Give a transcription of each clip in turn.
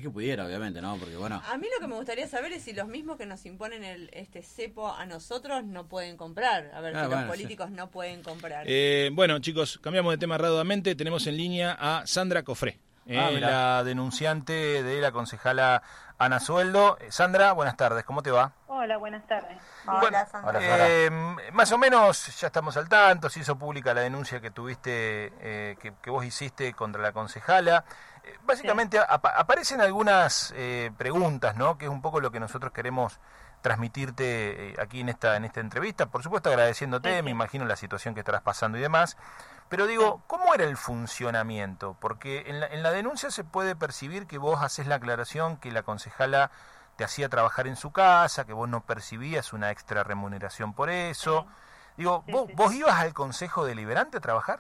que pudiera, obviamente, ¿no? Porque bueno... A mí lo que me gustaría saber es si los mismos que nos imponen este cepo a nosotros no pueden comprar. A ver, si los políticos no pueden comprar. Bueno, chicos, cambiamos de tema rápidamente. Tenemos en línea a Sandra Cofré, la denunciante de la concejala Ana Sueldo. Sandra, buenas tardes, ¿cómo te va? Hola, buenas tardes. Hola, Sandra. Más o menos ya estamos al tanto, se hizo pública la denuncia que tuviste, que vos hiciste contra la concejala. Básicamente aparecen algunas preguntas, ¿no? Que es un poco lo que nosotros queremos transmitirte aquí en esta entrevista. Por supuesto agradeciéndote, me imagino la situación que estarás pasando y demás. Pero digo, ¿cómo era el funcionamiento? Porque en la denuncia se puede percibir que vos haces la aclaración que la concejala te hacía trabajar en su casa, que vos no percibías una extra remuneración por eso. Digo, ¿vos ibas al Consejo Deliberante a trabajar?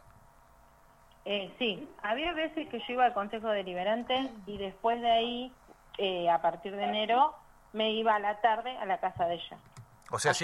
Sí, había veces que yo iba al Consejo Deliberante y después de ahí, a partir de enero, me iba a la tarde a la casa de ella. O sea,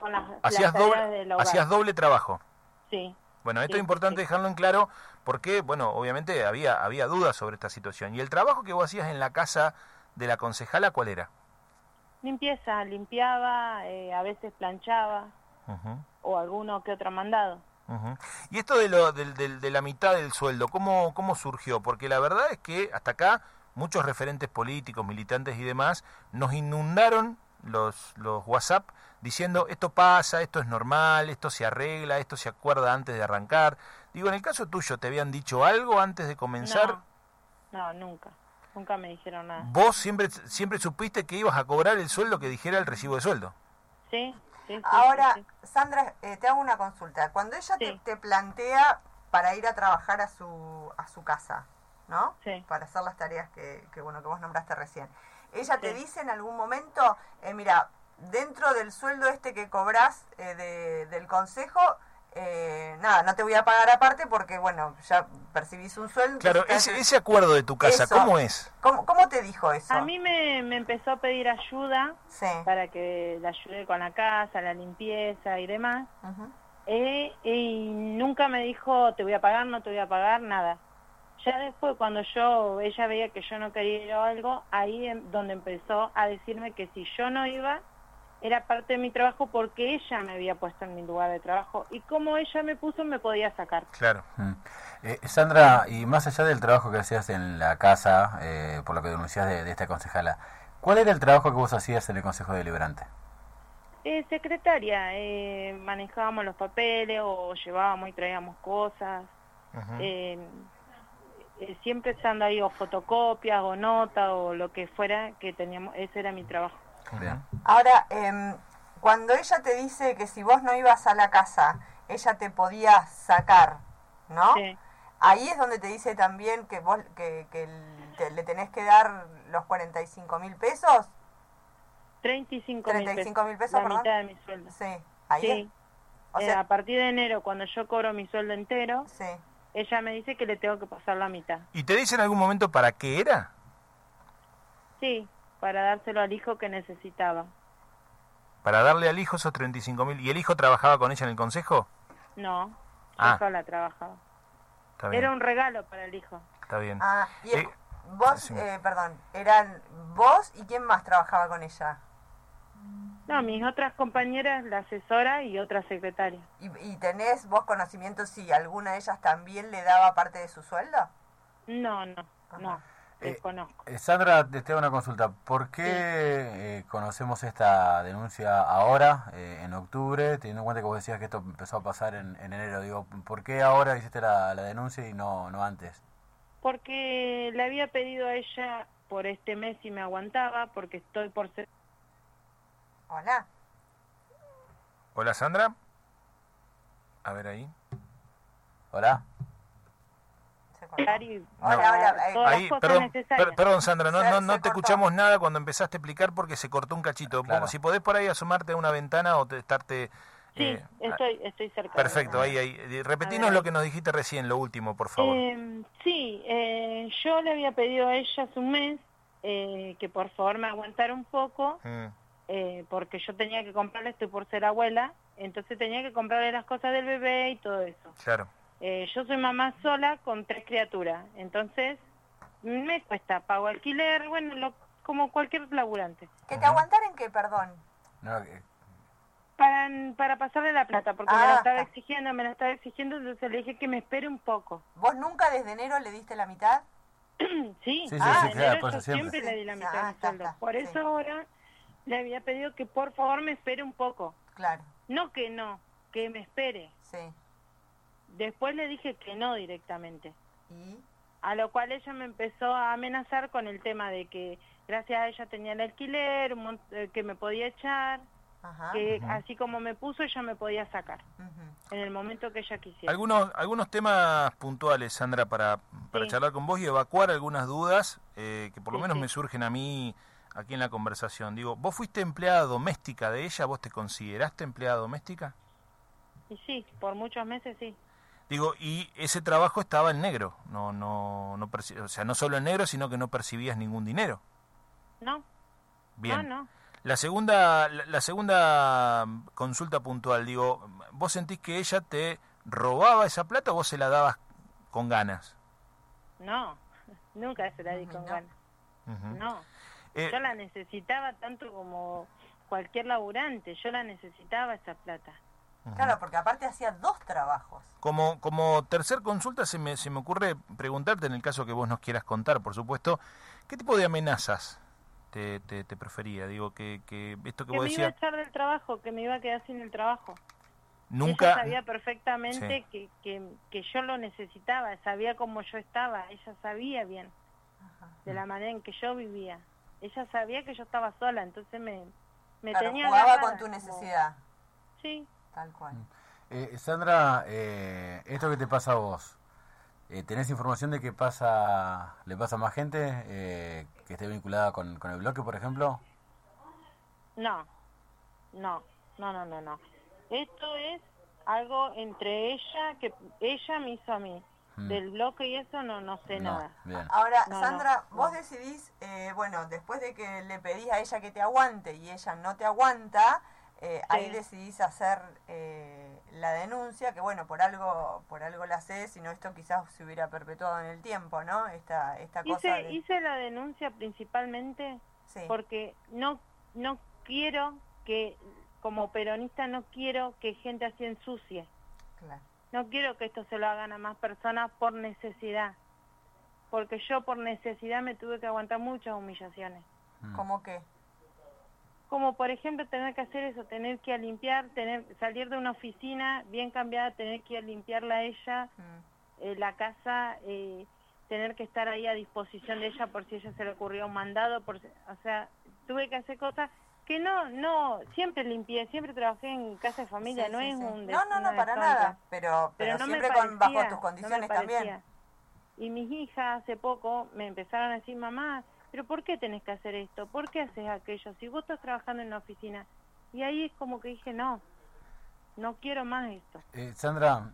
hacías doble trabajo. Sí. Bueno, esto es importante dejarlo en claro porque, bueno, obviamente había dudas sobre esta situación. ¿Y el trabajo que vos hacías en la casa de la concejala, cuál era? Limpieza, limpiaba, a veces planchaba, o alguno que otro mandado. Y esto de la mitad del sueldo, ¿cómo surgió? Porque la verdad es que hasta acá muchos referentes políticos, militantes y demás nos inundaron los WhatsApp diciendo esto pasa, esto es normal, esto se arregla, esto se acuerda antes de arrancar. Digo, en el caso tuyo, ¿te habían dicho algo antes de comenzar? No, nunca me dijeron nada. ¿Vos siempre supiste que ibas a cobrar el sueldo que dijera el recibo de sueldo? Sí. Ahora, Sandra, te hago una consulta. Cuando ella te plantea para ir a trabajar a su casa, ¿no? Sí. Para hacer las tareas que vos nombraste recién. Ella te dice en algún momento, mira, dentro del sueldo que cobrás del consejo, no te voy a pagar aparte porque, bueno, ya percibís un sueldo. Claro, ese acuerdo de tu casa, eso, ¿cómo es? ¿Cómo te dijo eso? A mí me empezó a pedir ayuda para que la ayude con la casa, la limpieza y demás. Y nunca me dijo, te voy a pagar, no te voy a pagar, nada. Ya después, cuando ella veía que yo no quería ir o algo, ahí es donde empezó a decirme que si yo no iba, era parte de mi trabajo porque ella me había puesto en mi lugar de trabajo. Y como ella me puso, me podía sacar. Claro. Sandra, y más allá del trabajo que hacías en la casa, por lo que denunciás de esta concejala, ¿cuál era el trabajo que vos hacías en el Consejo Deliberante? Secretaria, manejábamos los papeles o llevábamos y traíamos cosas. Siempre estando ahí o fotocopias o notas o lo que fuera que teníamos, ese era mi trabajo. Bien. Ahora, cuando ella te dice que si vos no ibas a la casa, ella te podía sacar, ¿no? Sí. Ahí es donde te dice también que vos le tenés que dar los 45.000 pesos. 35.000 pesos, la perdón. mitad de mi sueldo. Sí, ahí Sí. O sea, A partir de enero, cuando yo cobro mi sueldo entero, sí. ella me dice que le tengo que pasar la mitad. ¿Y te dice en algún momento para qué era? Sí, para dárselo al hijo que necesitaba. Para darle al hijo esos 35.000. ¿Y el hijo trabajaba con ella en el consejo? No, Ah. yo sola trabajaba. Está bien. Era un regalo para el hijo. Está bien. Y vos, perdón, eran vos y quién más trabajaba con ella. No, mis otras compañeras, la asesora y otra secretaria. ¿Y tenés vos conocimiento si alguna de ellas también le daba parte de su sueldo? No, desconozco. Sandra, te hago una consulta. ¿Por qué conocemos esta denuncia ahora, en octubre, teniendo en cuenta que vos decías que esto empezó a pasar en enero? Digo, ¿por qué ahora hiciste la denuncia y no antes? Porque le había pedido a ella por este mes si me aguantaba, porque estoy por ser... Hola. Hola, Sandra. A ver ahí. Hola. Ahí, perdón, Sandra, no te escuchamos nada cuando empezaste a explicar porque se cortó un cachito. Claro. Si podés por ahí asomarte a una ventana o estarte... Sí, estoy cerca. Perfecto, ahí. Repetinos lo que nos dijiste recién, lo último, por favor. Yo le había pedido a ella hace un mes que por favor me aguantara un poco, porque yo tenía que comprarle, estoy por ser abuela, entonces tenía que comprarle las cosas del bebé y todo eso. Claro. Yo soy mamá sola con 3 criaturas, entonces me cuesta, pago alquiler, bueno, como cualquier laburante. ¿Que te aguantaren qué, perdón? No, Para pasarle la plata, porque me la estaba exigiendo, entonces le dije que me espere un poco. ¿Vos nunca desde enero le diste la mitad? Sí, claro, yo siempre le di la mitad del sueldo. Por eso ahora le había pedido que por favor me espere un poco. Claro. No, que me espere. Sí. Después le dije que no directamente. ¿Y? A lo cual ella me empezó a amenazar con el tema de que gracias a ella tenía el alquiler, que me podía echar. Ajá. Que así como me puso, ella me podía sacar en el momento que ella quisiera. Algunos temas puntuales, Sandra, para charlar con vos y evacuar algunas dudas que por lo menos me surgen a mí aquí en la conversación. Digo, ¿vos fuiste empleada doméstica de ella? ¿Vos te consideraste empleada doméstica? Y sí, por muchos meses sí. Digo, y ese trabajo estaba en negro, o sea, no solo en negro, sino que no percibías ningún dinero. No. Bien. No. La segunda consulta puntual, digo, ¿vos sentís que ella te robaba esa plata o vos se la dabas con ganas? No, nunca se la di con ganas. No, yo la necesitaba tanto como cualquier laburante, yo la necesitaba esa plata. Claro, porque aparte hacía 2 trabajos. Como tercer consulta se me ocurre preguntarte, en el caso que vos nos quieras contar, por supuesto, ¿qué tipo de amenazas te prefería? Digo, que esto que vos decías... me iba a echar del trabajo, que me iba a quedar sin el trabajo. Nunca... Ella sabía perfectamente que yo lo necesitaba, sabía cómo yo estaba, ella sabía bien de la manera en que yo vivía. Ella sabía que yo estaba sola, entonces me tenía... jugaba con tu necesidad. Sí. Tal cual. Sandra, esto que te pasa a vos, ¿tenés información de que le pasa a más gente que esté vinculada con el bloque, por ejemplo? No. Esto es algo entre ella, que ella me hizo a mí. Del bloque y eso no sé nada. Bien. Ahora, Sandra, vos decidís, bueno, después de que le pedís a ella que te aguante y ella no te aguanta, ahí decidís hacer la denuncia, que bueno, por algo la haces, si no esto quizás se hubiera perpetuado en el tiempo, ¿no? Esta cosa hice la denuncia principalmente porque no quiero que, como peronista, no quiero que gente así ensucie. Claro. No quiero que esto se lo hagan a más personas por necesidad, porque yo por necesidad me tuve que aguantar muchas humillaciones. ¿Cómo qué? Como por ejemplo tener que hacer eso, tener que ir a limpiar, salir de una oficina bien cambiada, tener que ir a limpiarla a ella, la casa, tener que estar ahí a disposición de ella por si a ella se le ocurrió un mandado, o sea, tuve que hacer cosas que no, siempre limpié, siempre trabajé en casa de familia, no es un... No, para nada, pero no siempre bajo tus condiciones también. Y mis hijas hace poco me empezaron a decir, mamá, ¿pero por qué tenés que hacer esto? ¿Por qué haces aquello? Si vos estás trabajando en una oficina. Y ahí es como que dije, no quiero más esto. Sandra,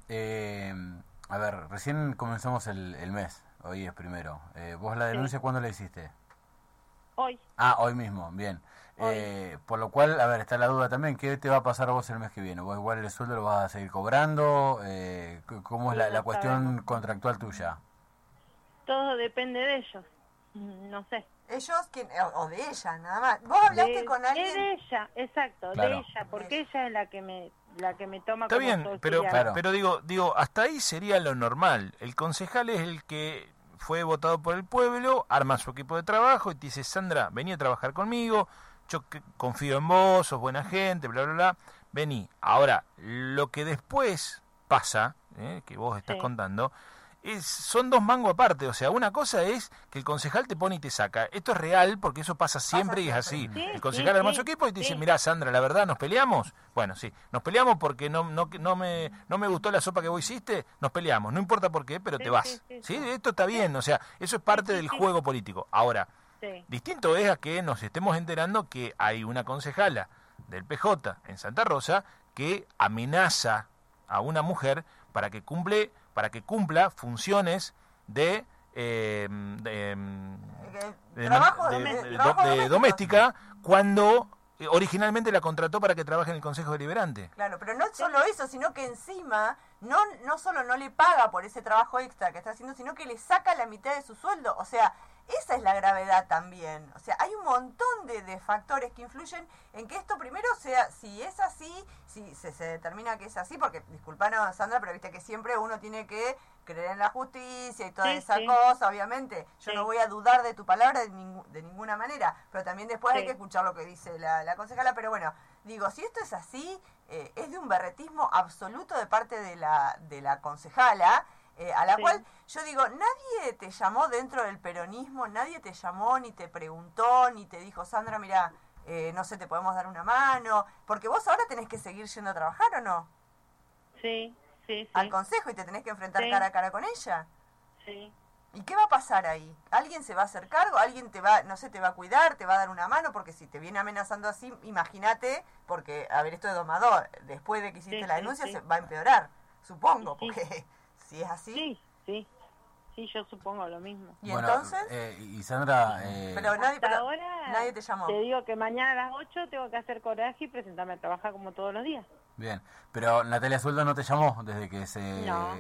a ver, recién comenzamos el mes, hoy es primero. ¿Vos la denuncia cuándo la hiciste? Hoy. Hoy mismo, bien. Por lo cual, a ver, está la duda también, ¿qué te va a pasar a vos el mes que viene? ¿Vos igual el sueldo lo vas a seguir cobrando? ¿Cómo es la cuestión contractual tuya? Todo depende de ellos. No sé. ¿Ellos? ¿Quién? ¿O de ella, nada más? ¿Vos hablaste con alguien? De ella, exacto, claro. de ella, porque ella es la que me toma Está como bien, pero digo, hasta ahí sería lo normal. El concejal es el que fue votado por el pueblo, arma su equipo de trabajo y te dice, Sandra, vení a trabajar conmigo, yo confío en vos, sos buena gente, bla, bla, bla, vení. Ahora, lo que después pasa, que vos estás contando, son 2 mangos aparte. O sea, una cosa es que el concejal te pone y te saca. Esto es real porque eso pasa siempre y es así. Sí, el concejal arma su equipo y te dice, mirá, Sandra, la verdad, ¿nos peleamos? Bueno, sí, nos peleamos porque no me gustó la sopa que vos hiciste, nos peleamos. No importa por qué, pero te vas. Sí, esto está bien. O sea, eso es parte del juego político. Ahora, distinto es a que nos estemos enterando que hay una concejala del PJ en Santa Rosa que amenaza a una mujer para que cumpla funciones de doméstica cuando originalmente la contrató para que trabaje en el Consejo Deliberante. Claro, pero no solo eso, sino que encima no solo no le paga por ese trabajo extra que está haciendo, sino que le saca la mitad de su sueldo. O sea, esa es la gravedad también. O sea, hay un montón de factores que influyen en que esto primero sea, si es así, si se determina que es así, porque, disculpanos Sandra, pero viste que siempre uno tiene que creer en la justicia y toda esa cosa, obviamente. Yo no voy a dudar de tu palabra de ninguna manera, pero también después hay que escuchar lo que dice la concejala. Pero bueno, digo, si esto es así, es de un berretismo absoluto de parte de la concejala, a la cual yo digo, nadie te llamó dentro del peronismo, nadie te llamó, ni te preguntó, ni te dijo, Sandra, mira, no sé, te podemos dar una mano, porque vos ahora tenés que seguir yendo a trabajar, ¿o no? Sí. Al consejo y te tenés que enfrentar cara a cara con ella. Sí. ¿Y qué va a pasar ahí? ¿Alguien se va a hacer cargo? ¿Alguien te va, no sé, te va a cuidar, te va a dar una mano? Porque si te viene amenazando así, imagínate, porque, a ver, esto es domador, después de que hiciste la denuncia se va a empeorar, supongo, porque si es así... Sí, yo supongo lo mismo. ¿Y bueno, entonces? Y Sandra... Pero ahora nadie te llamó. Te digo que mañana a las 8 tengo que hacer coraje y presentarme a trabajar como todos los días. Bien, pero Natalia Sueldo no te llamó desde que se... No,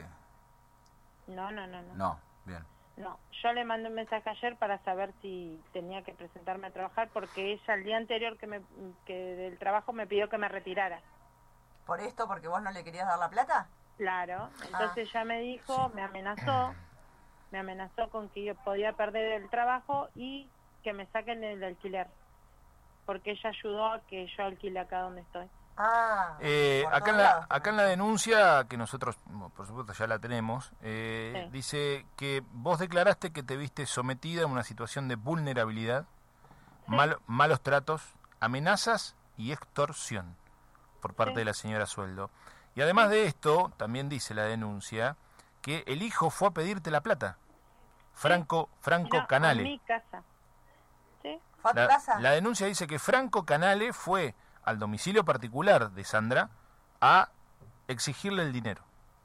bien. No, yo le mandé un mensaje ayer para saber si tenía que presentarme a trabajar porque ella el día anterior que del trabajo me pidió que me retirara. ¿Por esto? ¿Porque vos no le querías dar la plata? Claro, entonces ella me dijo, me amenazó con que yo podía perder el trabajo y que me saquen el alquiler, porque ella ayudó a que yo alquile acá donde estoy. Acá en la denuncia, que nosotros, por supuesto, ya la tenemos, dice que vos declaraste que te viste sometida a una situación de vulnerabilidad, malos tratos, amenazas y extorsión por parte de la señora Sueldo. Y además de esto, también dice la denuncia que el hijo fue a pedirte la plata, Franco Canale. A mi casa. ¿Sí? ¿Fue a tu casa? La denuncia dice que Franco Canale fue al domicilio particular de Sandra a exigirle el dinero.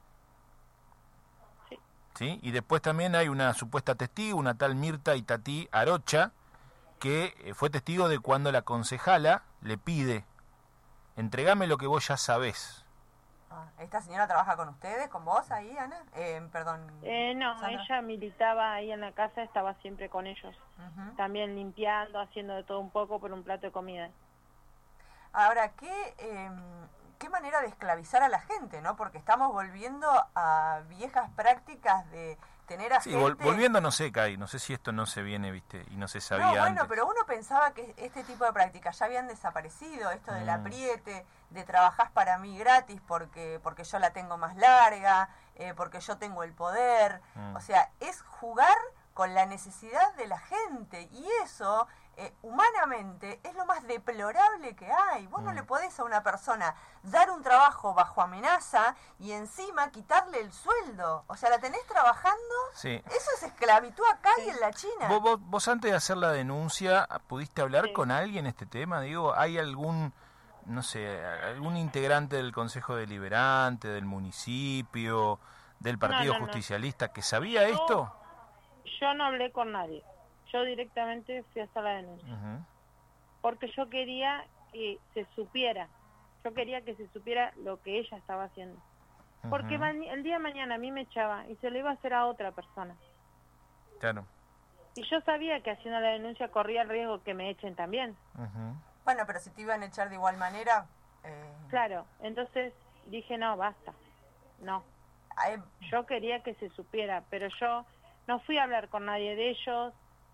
¿Sí? Y después también hay una supuesta testigo, una tal Mirta Itatí Arocha, que fue testigo de cuando la concejala le pide, entregame lo que vos ya sabés. ¿Esta señora trabaja con ustedes, con vos ahí, Ana? Perdón. No, Sandra. ella militaba ahí en la casa, estaba siempre con ellos. También limpiando, haciendo de todo un poco por un plato de comida. Ahora, qué manera de esclavizar a la gente, ¿no? Porque estamos volviendo a viejas prácticas de tener a gente... volviendo no sé, Kai, no sé si esto no se viene, viste, y no se sabía antes. Pero uno pensaba que este tipo de prácticas ya habían desaparecido, esto del apriete, de trabajar para mí gratis porque yo la tengo más larga, porque yo tengo el poder. O sea, es jugar con la necesidad de la gente, y eso... humanamente es lo más deplorable que hay. Vos no le podés a una persona dar un trabajo bajo amenaza y encima quitarle el sueldo. O sea, la tenés trabajando. Eso es esclavitud acá y en la China. Vos antes de hacer la denuncia, ¿pudiste hablar con alguien este tema? Digo, ¿hay algún, no sé, algún integrante del Consejo Deliberante, del municipio, del Partido Justicialista que sabía esto? Yo no hablé con nadie. Yo directamente fui a hacer la denuncia. Porque yo quería que se supiera. Yo quería que se supiera lo que ella estaba haciendo. Porque el día de mañana a mí me echaba y se lo iba a hacer a otra persona. Claro. Y yo sabía que haciendo la denuncia corría el riesgo que me echen también. Bueno, pero si te iban a echar de igual manera... Claro, entonces dije, no, basta. No. Yo quería que se supiera, pero yo no fui a hablar con nadie de ellos.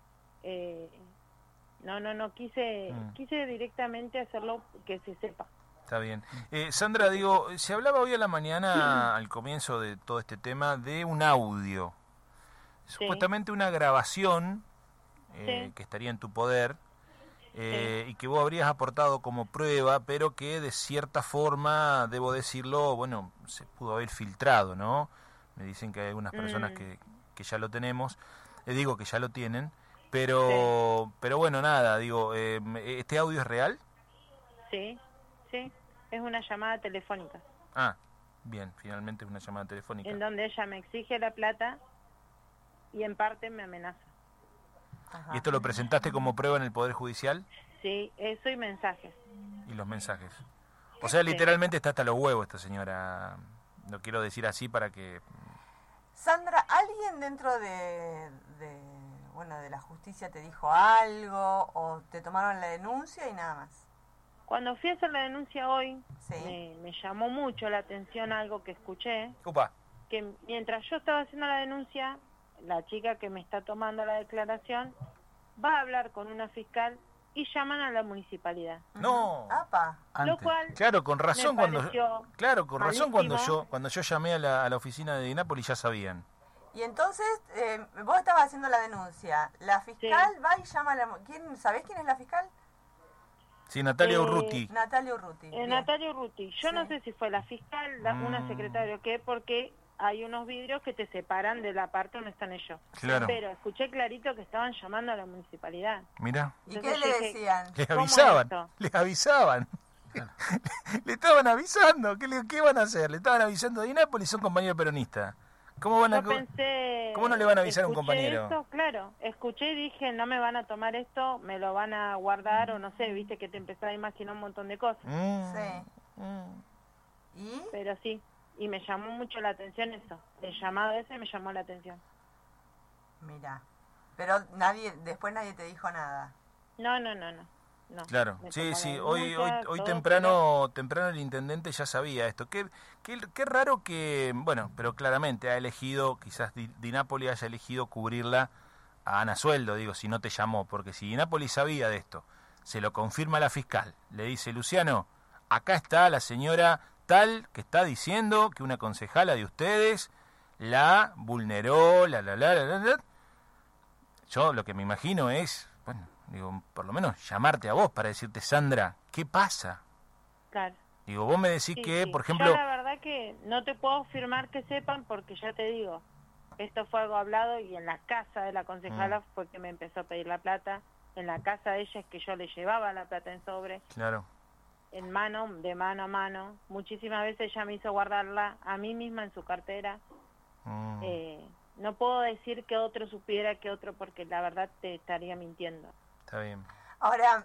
Quise directamente hacerlo que se sepa. Está bien. Sandra, digo, se hablaba hoy a la mañana, al comienzo de todo este tema, de un audio. Supuestamente una grabación que estaría en tu poder y que vos habrías aportado como prueba, pero que de cierta forma, debo decirlo, bueno, se pudo haber filtrado, ¿no? Me dicen que hay algunas personas que ya lo tenemos, digo que ya lo tienen. Pero bueno, nada, digo, ¿este audio es real? Sí, es una llamada telefónica. Bien, finalmente es una llamada telefónica. En donde ella me exige la plata y en parte me amenaza. ¿Y esto lo presentaste como prueba en el Poder Judicial? Sí, eso y mensajes. Y los mensajes. O sea, literalmente está hasta los huevos esta señora. Lo quiero decir así para que... Sandra, ¿alguien dentro de la justicia te dijo algo o te tomaron la denuncia y nada más? Cuando fui a hacer la denuncia hoy, me llamó mucho la atención algo que escuché. Upa. Que mientras yo estaba haciendo la denuncia, la chica que me está tomando la declaración va a hablar con una fiscal y llaman a la municipalidad. No. ¡Apa! Lo cual claro, con razón cuando malísimo. cuando yo llamé a la oficina de Dinápolis ya sabían. Y entonces vos estabas haciendo la denuncia. La fiscal va y llama a la... ¿Sabés quién es la fiscal? Sí, Natalia Urruti. Natalia Urruti. Natalia Urruti. Yo no sé si fue la fiscal, una secretaria o qué, porque hay unos vidrios que te separan de la parte donde están ellos. Claro. Pero escuché clarito que estaban llamando a la municipalidad. Mira. ¿Y qué le decían? Les avisaban. Le estaban avisando. ¿Qué van a hacer? Le estaban avisando a Dinápolis, son compañeros peronistas. ¿Cómo no le van a avisar a un compañero? Eso, claro, escuché y dije, no me van a tomar esto, me lo van a guardar o no sé, viste que te empezás a imaginar un montón de cosas. ¿Y? Pero sí, y me llamó mucho la atención eso, el llamado ese me llamó la atención. Mira, pero después nadie te dijo nada. No. Claro, sí, hoy temprano el intendente ya sabía esto. Qué raro que, bueno, pero claramente ha elegido, quizás Dinápolis haya elegido cubrirla a Ana Sueldo, digo, si no te llamó, porque si Dinápolis sabía de esto, se lo confirma la fiscal, le dice, Luciano, acá está la señora tal que está diciendo que una concejala de ustedes la vulneró, yo lo que me imagino es, bueno, digo, por lo menos llamarte a vos para decirte, Sandra, ¿qué pasa? Claro. Digo, vos me decís que, por ejemplo... Yo la verdad que no te puedo afirmar que sepan porque ya te digo, esto fue algo hablado y en la casa de la concejala fue que me empezó a pedir la plata, en la casa de ella es que yo le llevaba la plata en sobre. Claro. De mano a mano. Muchísimas veces ella me hizo guardarla a mí misma en su cartera. No puedo decir que otro supiera que otro porque la verdad te estaría mintiendo. Está bien. Ahora,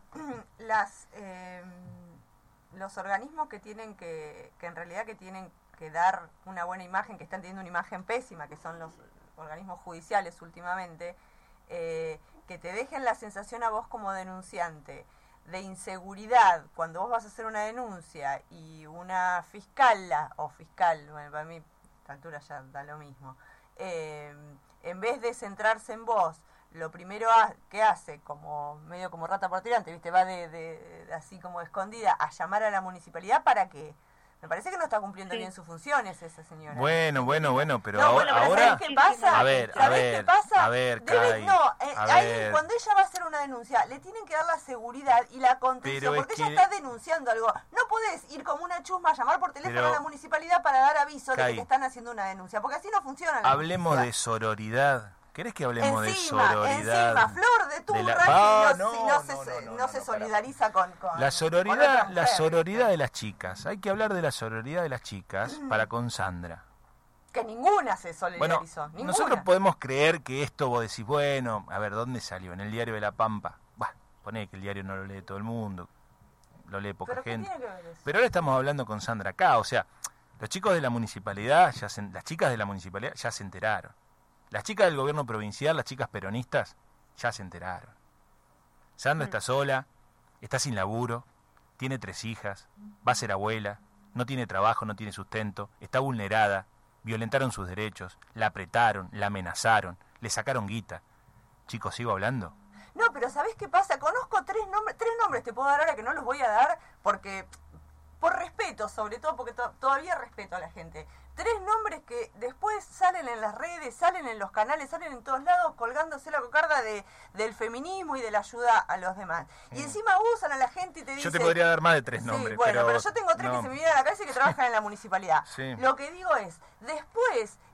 los organismos que tienen que en realidad que tienen que dar una buena imagen, que están teniendo una imagen pésima, que son los organismos judiciales últimamente, que te dejen la sensación a vos como denunciante de inseguridad cuando vos vas a hacer una denuncia y una fiscal, bueno, para mí a esta altura ya da lo mismo, en vez de centrarse en vos, lo primero que hace, como medio como rata por tirante, ¿viste? Va de así como escondida a llamar a la municipalidad para que... Me parece que no está cumpliendo bien sus funciones esa señora. Bueno, pero no, ahora... ¿sabés qué pasa? A ver, Cuando ella va a hacer una denuncia, le tienen que dar la seguridad y la contención, porque ella está denunciando algo. No podés ir como una chusma a llamar por teléfono a la municipalidad para dar aviso de que te están haciendo una denuncia, porque así no funciona la Hablemos de sororidad. ¿Querés que hablemos de sororidad? Encima, Flor de Turra, no se solidariza con la sororidad de las chicas. Hay que hablar de la sororidad de las chicas para con Sandra. Que ninguna se solidarizó. Bueno, nosotros podemos creer que esto vos decís, bueno, a ver, ¿dónde salió? En el diario de La Pampa. Poné que el diario no lo lee todo el mundo, lo lee poca gente. Pero ahora estamos hablando con Sandra acá, o sea, los chicos de la municipalidad, las chicas de la municipalidad ya se enteraron. Las chicas del gobierno provincial, las chicas peronistas, ya se enteraron. Sandra está sola, está sin laburo, tiene 3 hijas, va a ser abuela, no tiene trabajo, no tiene sustento, está vulnerada, violentaron sus derechos, la apretaron, la amenazaron, le sacaron guita. Chicos, ¿sigo hablando? No, pero ¿sabés qué pasa? Conozco 3 nombres te puedo dar ahora que no los voy a dar porque... Por respeto, sobre todo, porque todavía respeto a la gente. 3 nombres que después salen en las redes, salen en los canales, salen en todos lados colgándose la cocarda del feminismo y de la ayuda a los demás. Y encima usan a la gente y te dicen... Yo te podría dar más de 3 nombres. Sí, bueno, pero yo tengo 3 que se me vienen a la cabeza y que trabajan en la municipalidad. Sí. Lo que digo es, después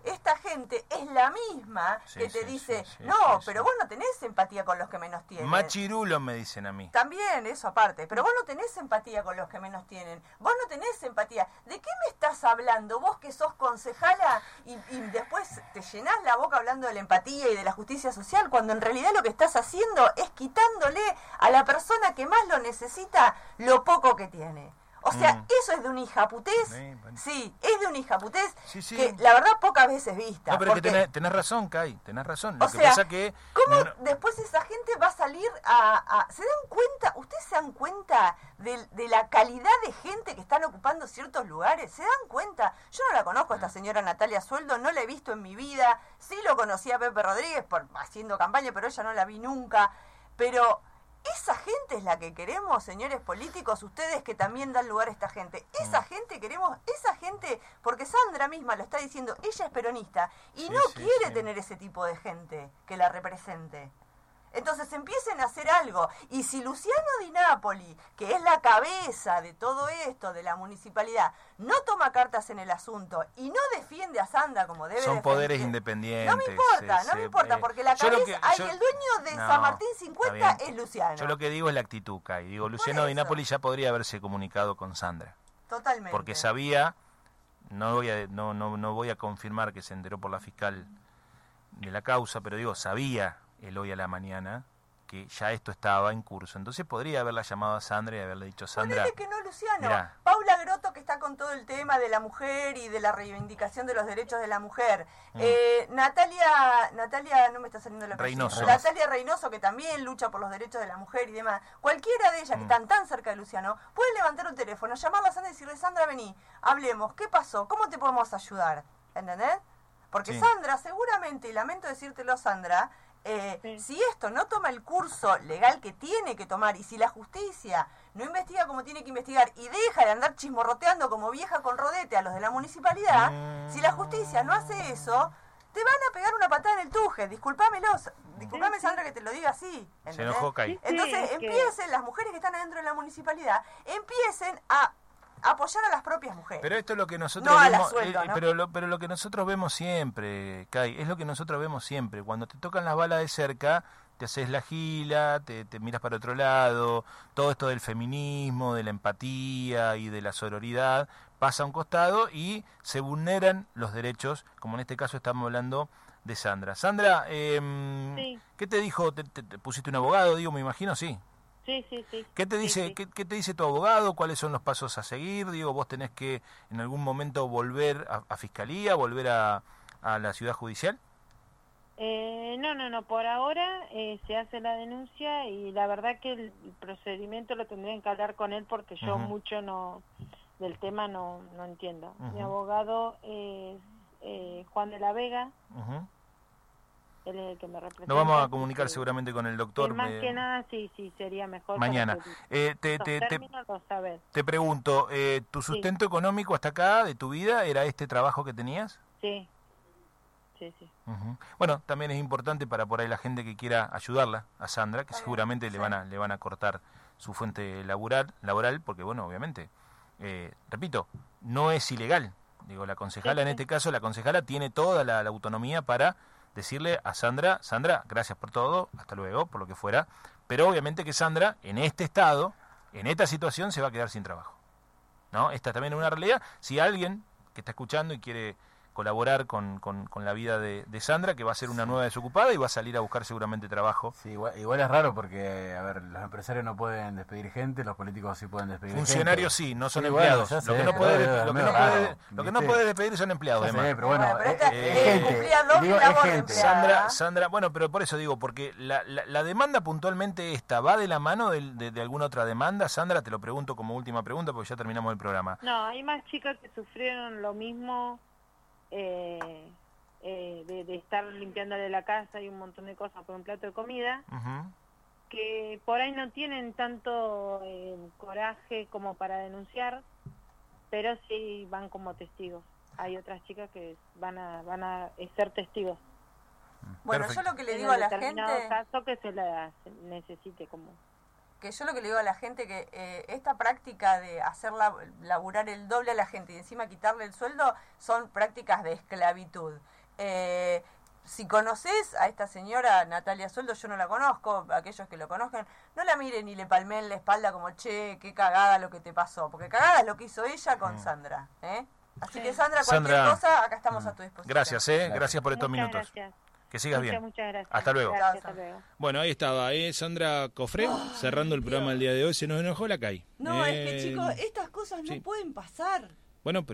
esta gente es la misma que te dice, pero vos no tenés empatía con los que menos tienen. Machirulo me dicen a mí. También, eso aparte, pero vos no tenés empatía con los que menos tienen. Vos no tenés empatía. ¿De qué me estás hablando? Vos que sos concejala y después te llenás la boca hablando de la empatía y de la justicia social, cuando en realidad lo que estás haciendo es quitándole a la persona que más lo necesita lo poco que tiene. O sea, eso es de un hijaputés, sí, es de un hijaputés que la verdad pocas veces vista. No, pero porque... que tenés razón, Kai, tenés razón. Lo que pasa que... ¿Cómo después esa gente va a salir ¿se dan cuenta? ¿Ustedes se dan cuenta de la calidad de gente que están ocupando ciertos lugares? ¿Se dan cuenta? Yo no la conozco a esta señora Natalia Sueldo, no la he visto en mi vida. Sí lo conocí a Pepe Rodríguez haciendo campaña, pero ella no la vi nunca. Pero... esa gente es la que queremos, señores políticos, ustedes que también dan lugar a esta gente. Esa gente queremos, esa gente, porque Sandra misma lo está diciendo, ella es peronista y no quiere tener ese tipo de gente que la represente. Entonces empiecen a hacer algo. Y si Luciano Di Napoli, que es la cabeza de todo esto, de la municipalidad, no toma cartas en el asunto y no defiende a Sandra como debe son poderes independientes. No me importa, porque la cabeza, el dueño de San Martín 50 es Luciano. Yo lo que digo es la actitud, Kai. Digo, Luciano Di Napoli ya podría haberse comunicado con Sandra. Totalmente. Porque sabía, no voy a confirmar que se enteró por la fiscal de la causa, pero digo, sabía el hoy a la mañana que ya esto estaba en curso. Entonces podría haberla llamado a Sandra y haberle dicho, Sandra... Ponele que no, Luciano. Mirá. Paula Grotto, que está con todo el tema de la mujer y de la reivindicación de los derechos de la mujer. Natalia, no me está saliendo la Reynoso. Natalia Reynoso, que también lucha por los derechos de la mujer y demás. Cualquiera de ellas que están tan cerca de Luciano, puede levantar un teléfono, llamarla a Sandra y decirle, Sandra, vení, hablemos, ¿qué pasó? ¿Cómo te podemos ayudar? ¿Entendés? Porque Sandra, seguramente, y lamento decírtelo, Sandra... si esto no toma el curso legal que tiene que tomar y si la justicia no investiga como tiene que investigar y deja de andar chismorroteando como vieja con rodete a los de la municipalidad, si la justicia no hace eso, te van a pegar una patada en el tuje. Disculpame Sandra que te lo diga así. ¿entendés? Se enojó, Kai. Entonces empiecen, las mujeres que están adentro de la municipalidad, empiecen a apoyar a las propias mujeres. Pero esto es lo que nosotros vemos, pero lo que nosotros vemos siempre, Kai, es lo que nosotros vemos siempre. Cuando te tocan las balas de cerca, te haces la gila, te miras para otro lado, todo esto del feminismo, de la empatía y de la sororidad pasa a un costado y se vulneran los derechos, como en este caso estamos hablando de Sandra. Sandra, ¿qué te dijo? ¿Te pusiste un abogado, digo, me imagino? Sí. Sí. ¿Qué te dice, sí. ¿qué te dice tu abogado? ¿Cuáles son los pasos a seguir? Digo, vos tenés que en algún momento volver a Fiscalía, volver a la ciudad judicial. No, por ahora se hace la denuncia y la verdad que el procedimiento lo tendrían que hablar con él porque yo mucho del tema no entiendo. Mi abogado es Juan de la Vega. Él es el que me representa. Nos vamos a comunicar seguramente con el doctor. Sí, más que nada, sí, sería mejor. Mañana. Te pregunto, ¿tu sustento económico hasta acá de tu vida era este trabajo que tenías? Sí. Bueno, también es importante para por ahí la gente que quiera ayudarla, a Sandra, que seguramente le van a cortar su fuente laboral, porque bueno, obviamente, repito, no es ilegal. Digo, la concejala, en este caso, la concejala tiene toda la autonomía para decirle a Sandra, gracias por todo, hasta luego, por lo que fuera, pero obviamente que Sandra, en este estado, en esta situación, se va a quedar sin trabajo, ¿no? Esta también es una realidad. Si alguien que está escuchando y quiere colaborar con la vida de Sandra, que va a ser una nueva desocupada y va a salir a buscar seguramente trabajo. Sí, igual es raro porque, a ver, los empresarios no pueden despedir gente, los políticos sí pueden despedir Funcionarios gente. sí, no son empleados. Bueno, lo que no puede despedir son empleados, además. Pero bueno, gente. Sandra, bueno, pero por eso digo, porque la demanda puntualmente esta, ¿va de la mano de alguna otra demanda? Sandra, te lo pregunto como última pregunta porque ya terminamos el programa. No, hay más chicas que sufrieron lo mismo. De estar limpiándole la casa y un montón de cosas por un plato de comida, que por ahí no tienen tanto coraje como para denunciar, pero sí van como testigos. Hay otras chicas que van a ser testigos. Bueno, yo lo que le digo a la gente... En determinado caso que se la necesite como... que yo lo que le digo a la gente que esta práctica de hacer laburar el doble a la gente y encima quitarle el sueldo son prácticas de esclavitud. Si conoces a esta señora Natalia Sueldo, yo no la conozco, aquellos que lo conozcan, no la miren ni le palmeen la espalda como, che, qué cagada lo que te pasó, porque cagada es lo que hizo ella con Sandra, Así que Sandra, cualquier cosa, acá estamos a tu disposición. Gracias, gracias por estos minutos. Gracias. Que sigas bien. Muchas gracias. Hasta luego. Gracias, hasta luego. Bueno, ahí estaba, Sandra Cofré, cerrando el programa del día de hoy. Se nos enojó la CAI. No, es que chicos, estas cosas no pueden pasar. Bueno,